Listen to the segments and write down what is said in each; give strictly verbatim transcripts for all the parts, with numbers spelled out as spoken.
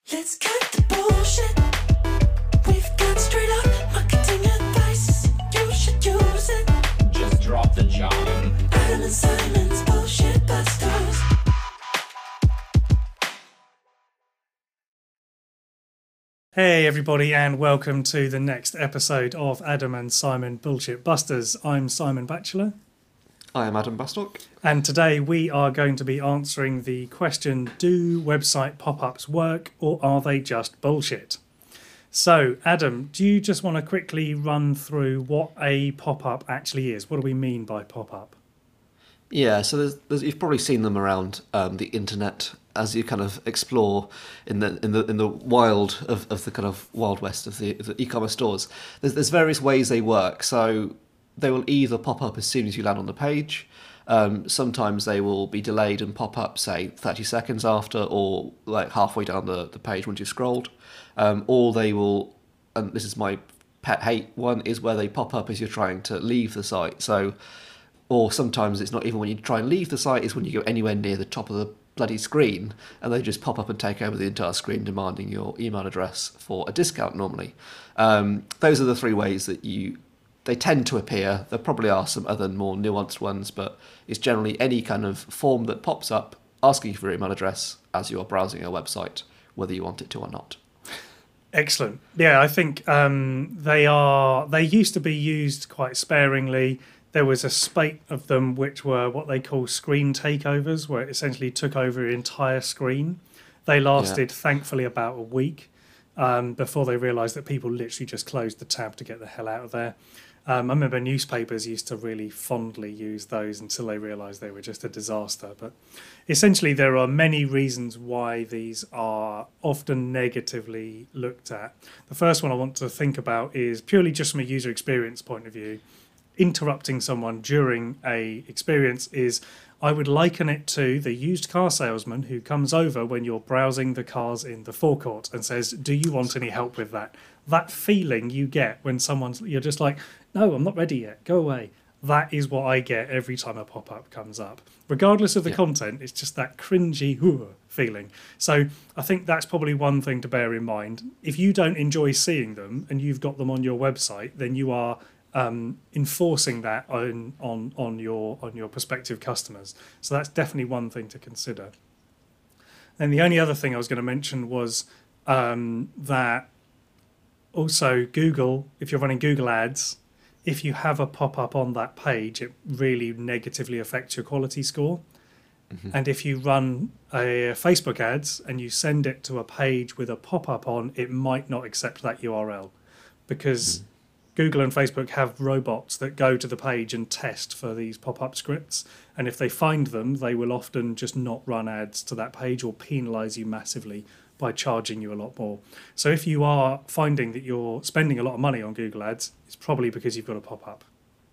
Let's cut the bullshit. We've got straight up marketing advice. You should use it. Just drop the job. Adam and Simon's Bullshit Busters. Hey everybody, and welcome to the next episode of Adam and Simon Bullshit Busters. I'm Simon Batchelor. I am Adam Bastock. And today we are going to be answering the question, do website pop-ups work or are they just bullshit? So, Adam, do you just want to quickly run through what a pop-up actually is? What do we mean by pop-up? Yeah, so there's, there's, you've probably seen them around um, the internet as you kind of explore in the in the in the wild of, of the kind of wild west of the, of the e-commerce stores. There's there's various ways they work. So they will either pop up as soon as you land on the page. Um, sometimes they will be delayed and pop up, say, thirty seconds after, or like halfway down the, the page once you've scrolled. Um, or they will, and this is my pet hate one, is where they pop up as you're trying to leave the site. So, or sometimes it's not even when you try and leave the site, it's when you go anywhere near the top of the bloody screen, and they just pop up and take over the entire screen, demanding your email address for a discount normally. Um, those are the three ways that you... They tend to appear. There probably are some other more nuanced ones, but it's generally any kind of form that pops up asking you for your email address as you are browsing a website, whether you want it to or not. Excellent. Yeah, I think um, they are. They used to be used quite sparingly. There was a spate of them which were what they call screen takeovers, where it essentially took over your entire screen. They lasted, Yeah. thankfully, about a week um, before they realised that people literally just closed the tab to get the hell out of there. Um, I remember newspapers used to really fondly use those until they realised they were just a disaster. But essentially, there are many reasons why these are often negatively looked at. The first one I want to think about is purely just from a user experience point of view. Interrupting someone during a experience is, I would liken it to the used car salesman who comes over when you're browsing the cars in the forecourt and says, do you want any help with that? That feeling you get when someone's, you're just like, no, I'm not ready yet, go away. That is what I get every time a pop-up comes up. Regardless of the Yeah. content, it's just that cringy "Hoo" feeling. So I think that's probably one thing to bear in mind. If you don't enjoy seeing them and you've got them on your website, then you are um, enforcing that on, on, on, your, on your prospective customers. So that's definitely one thing to consider. And the only other thing I was going to mention was um, that also Google, if you're running Google Ads, if you have a pop-up on that page, it really negatively affects your quality score. Mm-hmm. And if you run a Facebook ads and you send it to a page with a pop-up on, it might not accept that U R L because mm. Google and Facebook have robots that go to the page and test for these pop-up scripts. And if they find them, they will often just not run ads to that page or penalise you massively by charging you a lot more. So if you are finding that you're spending a lot of money on Google Ads, it's probably because you've got a pop-up.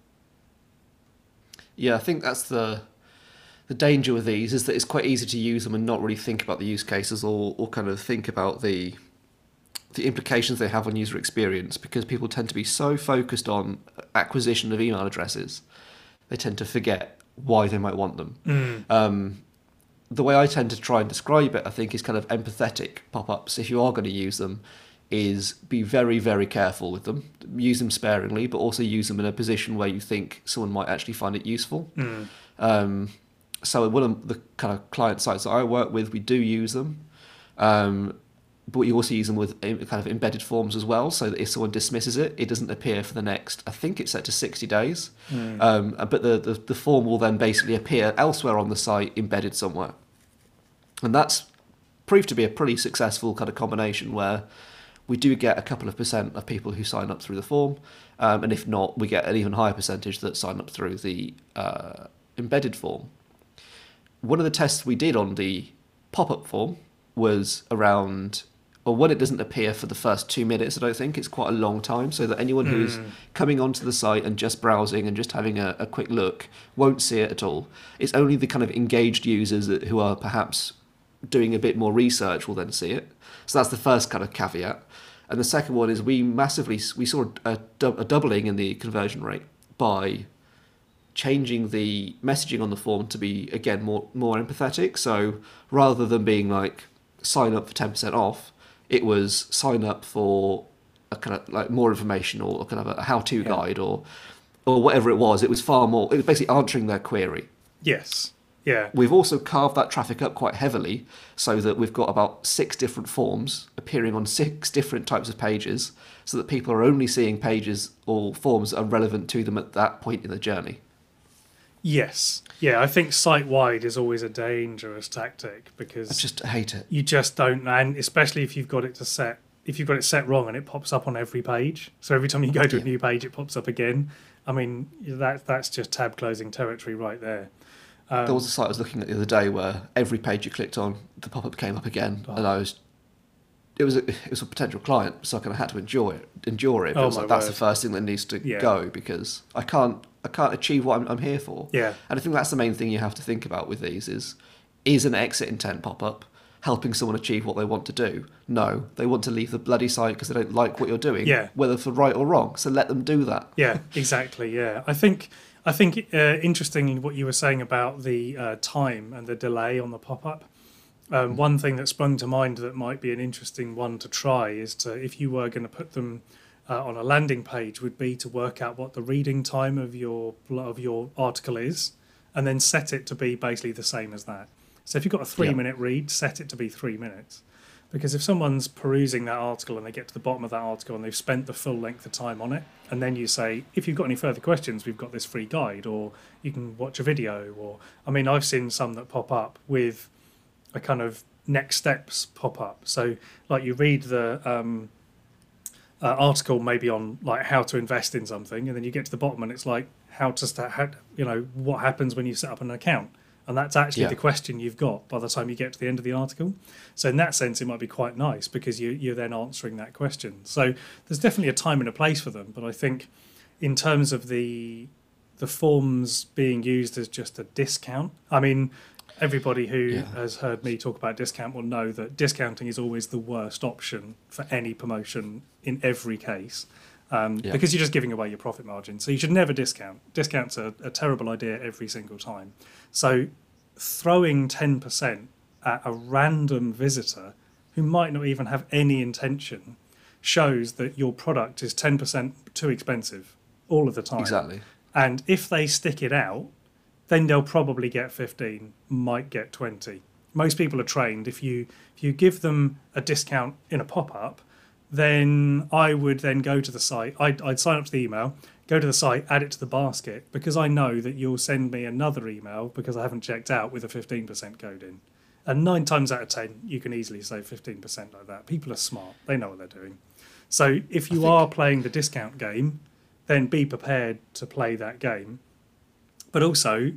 Yeah, I think that's the the danger with these, is that it's quite easy to use them and not really think about the use cases or, or kind of think about the the implications they have on user experience, because people tend to be so focused on acquisition of email addresses, they tend to forget why they might want them. Mm. Um, the way I tend to try and describe it, I think, is kind of empathetic pop-ups. If you are going to use them, is be very, very careful with them. Use them sparingly, but also use them in a position where you think someone might actually find it useful. Mm. Um, so one of the kind of client sites that I work with, we do use them. Um, but we also use them with kind of embedded forms as well, so that if someone dismisses it, it doesn't appear for the next, I think it's set to sixty days. Mm. Um, but the, the, the form will then basically appear elsewhere on the site, embedded somewhere. And that's proved to be a pretty successful kind of combination where we do get a couple of percent of people who sign up through the form, um, and if not, we get an even higher percentage that sign up through the uh, embedded form. One of the tests we did on the pop-up form was around... Or when it doesn't appear for the first two minutes, I don't think, it's quite a long time, so that anyone who's mm. coming onto the site and just browsing and just having a, a quick look won't see it at all. It's only the kind of engaged users that, who are perhaps doing a bit more research will then see it. So that's the first kind of caveat. And the second one is we massively, we saw a, a doubling in the conversion rate by changing the messaging on the form to be, again, more, more empathetic. So rather than being like, sign up for ten percent off, It was sign up for a kind of like more information or kind of a how-to Yeah. guide or or whatever it was. It was far more. It was basically answering their query. Yes. Yeah. We've also carved that traffic up quite heavily so that we've got about six different forms appearing on six different types of pages so that people are only seeing pages or forms that are relevant to them at that point in the journey. Yes. Yeah, I think site-wide is always a dangerous tactic I because just hate it. you just don't, and especially if you've got it to set, if you've got it set wrong and it pops up on every page. So every time you go to a Yeah. new page, it pops up again. I mean, that that's just tab closing territory right there. Um, There was a site I was looking at the other day where every page you clicked on, the pop-up came up again, Oh. and I was, it was a, it was a potential client, so I kind of had to endure it. Endure it. But Oh, it was my like, that's word. the first thing that needs to Yeah. go because I can't, I can't achieve what I'm, I'm here for. Yeah. And I think that's the main thing you have to think about with these is, is an exit intent pop-up helping someone achieve what they want to do? No, they want to leave the bloody site because they don't like what you're doing, Yeah. whether for right or wrong. So let them do that. Yeah, exactly. Yeah, I think I think uh, interesting what you were saying about the uh, time and the delay on the pop-up. Um, one thing that sprung to mind that might be an interesting one to try is to, if you were going to put them uh, on a landing page, would be to work out what the reading time of your of your article is, and then set it to be basically the same as that. So if you've got a three-minute read, set it to be three minutes. Because if someone's perusing that article and they get to the bottom of that article and they've spent the full length of time on it, and then you say, if you've got any further questions, we've got this free guide, or you can watch a video, or I mean, I've seen some that pop up with a kind of next steps pop up. So like you read the um, uh, article maybe on like how to invest in something, and then you get to the bottom and it's like how to start, how, you know, what happens when you set up an account. And that's actually Yeah. the question you've got by the time you get to the end of the article. So in that sense, it might be quite nice because you, you're then answering that question. So there's definitely a time and a place for them. But I think in terms of the the forms being used as just a discount, I mean, everybody who Yeah. has heard me talk about discount will know that discounting is always the worst option for any promotion in every case. Um, Yeah. Because you're just giving away your profit margin. So you should never discount. Discounts are a terrible idea every single time. So throwing ten percent at a random visitor who might not even have any intention shows that your product is ten percent too expensive all of the time. Exactly. And if they stick it out, then they'll probably get fifteen, might get twenty. Most people are trained. If you if you give them a discount in a pop-up, then I would then go to the site. I'd, I'd sign up to the email, go to the site, add it to the basket, because I know that you'll send me another email because I haven't checked out with a fifteen percent code in. And nine times out of ten, you can easily save fifteen percent like that. People are smart. They know what they're doing. So if you think- are playing the discount game, then be prepared to play that game. But also,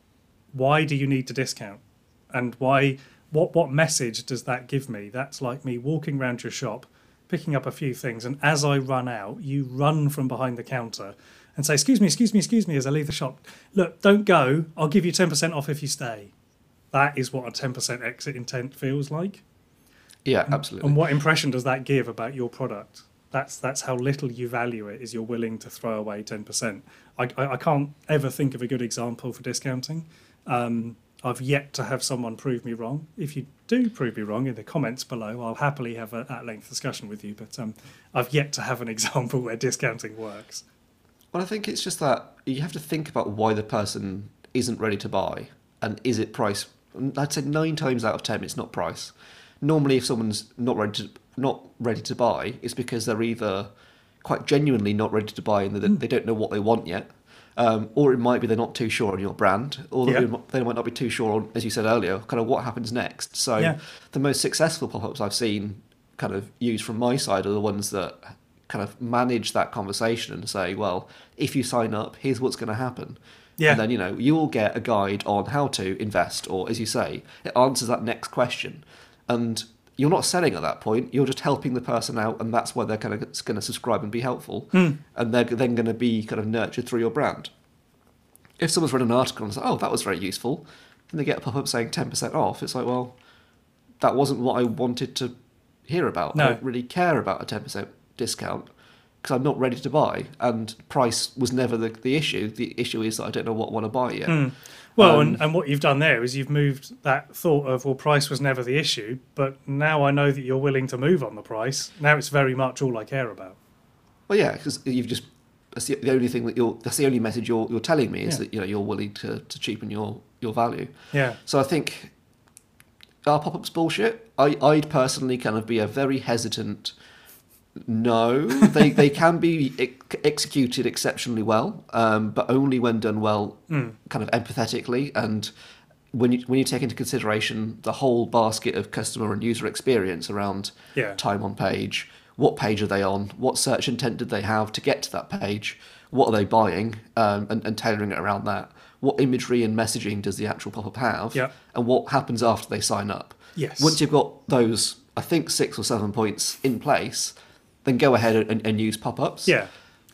why do you need to discount? And why? What what message does that give me? That's like me walking around your shop, picking up a few things, and as I run out, you run from behind the counter and say, excuse me, excuse me, excuse me, as I leave the shop. Look, don't go. I'll give you ten percent off if you stay. That is what a ten percent exit intent feels like. Yeah, absolutely. And what impression does that give about your product? That's that's how little you value it, is you're willing to throw away ten percent. I, I, I can't ever think of a good example for discounting. Um, I've yet to have someone prove me wrong. If you do prove me wrong in the comments below, I'll happily have a at-length discussion with you. But um, I've yet to have an example where discounting works. Well, I think it's just that you have to think about why the person isn't ready to buy, and is it price? I'd say nine times out of ten, it's not price. Normally, if someone's not ready to not ready to buy, it's because they're either quite genuinely not ready to buy and they, they don't know what they want yet, um, or it might be they're not too sure on your brand, or Yeah. they might- they might not be too sure on, as you said earlier, kind of what happens next. So Yeah. the most successful pop-ups I've seen kind of used from my side are the ones that kind of manage that conversation and say, well, if you sign up, here's what's going to happen. Yeah. And then, you know, you'll get a guide on how to invest, or as you say, it answers that next question. And you're not selling at that point, you're just helping the person out, and that's where they're kind of going to subscribe and be helpful. And they're then going to be kind of nurtured through your brand. If someone's read an article and says, oh, that was very useful, then they get a pop-up saying ten percent off, it's like, well, that wasn't what I wanted to hear about. No. I don't really care about a ten percent discount, because I'm not ready to buy, and price was never the, the issue. The issue is that I don't know what I want to buy yet. Mm. Well, Um, and, and what you've done there is you've moved that thought of, well, price was never the issue, but now I know that you're willing to move on the price. Now it's very much all I care about. Well, yeah, because you've just that's the, the only thing that you're that's the only message you're you're telling me is Yeah. that you know you're willing to, to cheapen your your value. Yeah. So I think are pop-ups bullshit? I I'd personally kind of be a very hesitant. No, they they can be ex- executed exceptionally well, um, but only when done well, Mm. kind of empathetically, and when you when you take into consideration the whole basket of customer and user experience around Yeah. time on page, what page are they on, what search intent did they have to get to that page, what are they buying, um, and, and tailoring it around that. What imagery and messaging does the actual pop-up have, Yeah. and what happens after they sign up. Yes. Once you've got those, I think six or seven points in place, then go ahead and, and use pop-ups. Yeah.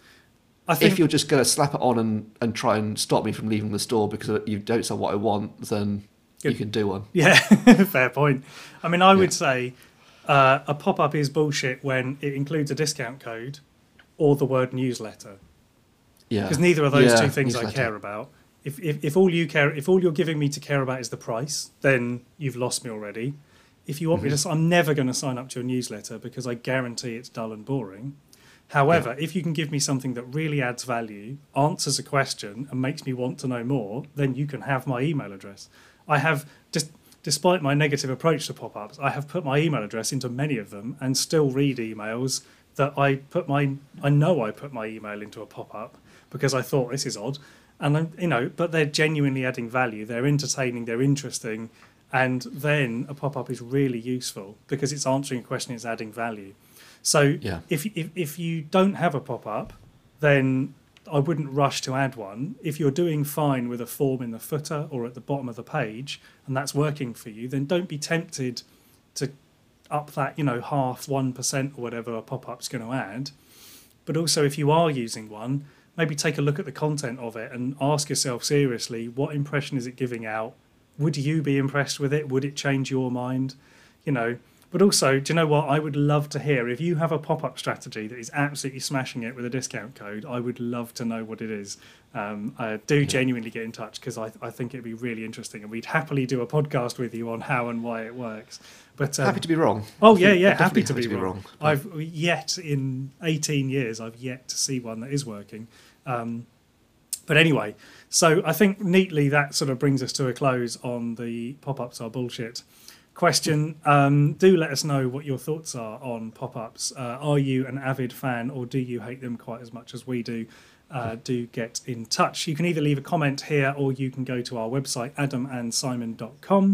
I think If you're just going to slap it on and, and try and stop me from leaving the store because you don't sell what I want, then Good. you can do one. Yeah, fair point. I mean, I would say uh, a pop-up is bullshit when it includes a discount code or the word newsletter, Yeah, because neither of those Yeah, two things I newsletter. care about. If, if if all you care, if all you're giving me to care about is the price, then you've lost me already. If you want me to, s- I'm never going to sign up to your newsletter because I guarantee it's dull and boring. However, if you can give me something that really adds value, answers a question, and makes me want to know more, then you can have my email address. I have, just despite my negative approach to pop-ups, I have put my email address into many of them and still read emails that I put my, I know I put my email into a pop-up because I thought this is odd, and I'm, you know, but they're genuinely adding value. They're entertaining. They're interesting, and then a pop-up is really useful because it's answering a question. It's adding value. So Yeah. if, if if you don't have a pop-up, then I wouldn't rush to add one. If you're doing fine with a form in the footer or at the bottom of the page, and that's working for you, then don't be tempted to up that, you know, half, one percent or whatever a pop-up's going to add. But also, if you are using one, maybe take a look at the content of it and ask yourself seriously, what impression is it giving out? Would you be impressed with it? Would it change your mind? You know, but also, do you know what? I would love to hear if you have a pop-up strategy that is absolutely smashing it with a discount code. I would love to know what it is. Um, I do genuinely get in touch because I, I think it'd be really interesting, and we'd happily do a podcast with you on how and why it works. But um, Happy to be wrong. oh yeah, I'm yeah, definitely happy to be wrong. but- I've yet in eighteen years, I've yet to see one that is working. Um, but anyway, so I think neatly that sort of brings us to a close on the pop-ups are bullshit question. Um, do let us know what your thoughts are on pop-ups. Uh, are you an avid fan, or do you hate them quite as much as we do? Uh, do get in touch. You can either leave a comment here, or you can go to our website, adam and simon dot com.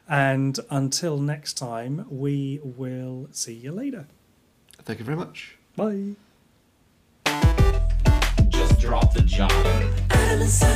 And until next time, we will see you later. Thank you very much. Bye. Just drop the job. Adam and Simon.